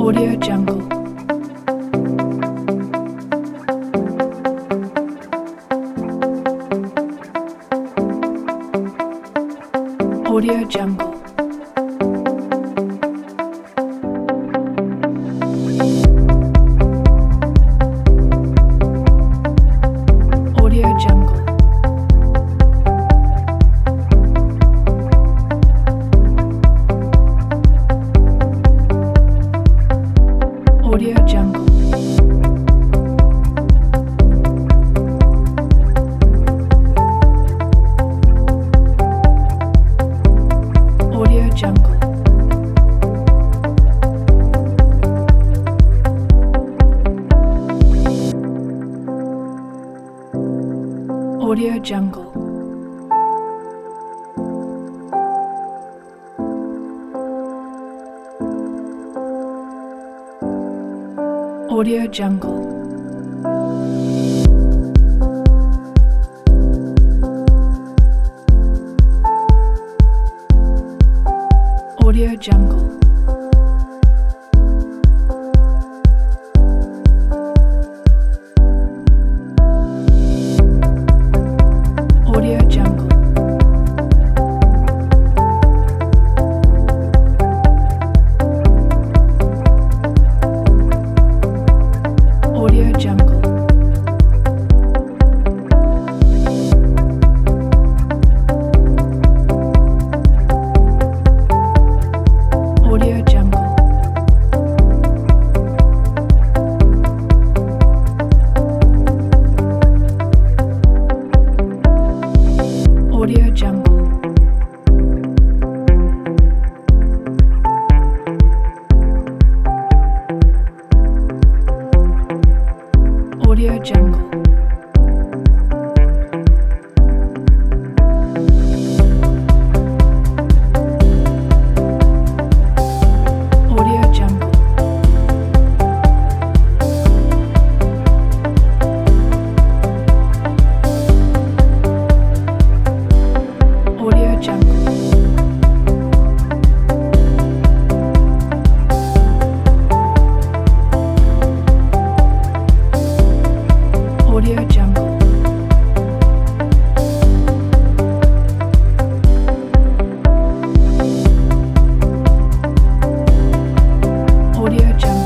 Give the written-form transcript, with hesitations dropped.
Audio Jungle. Audio Jungle. Audio Jungle. Audio Jungle. Audio Jungle. Audio Jungle. Audio Jungle. Audio Jungle. Audio Jungle. Audio Jungle. Audio Jungle. Audio Jungle. Audio Jungle. Audio Jungle. Audio Jungle. Audio Jungle. Audio Jungle.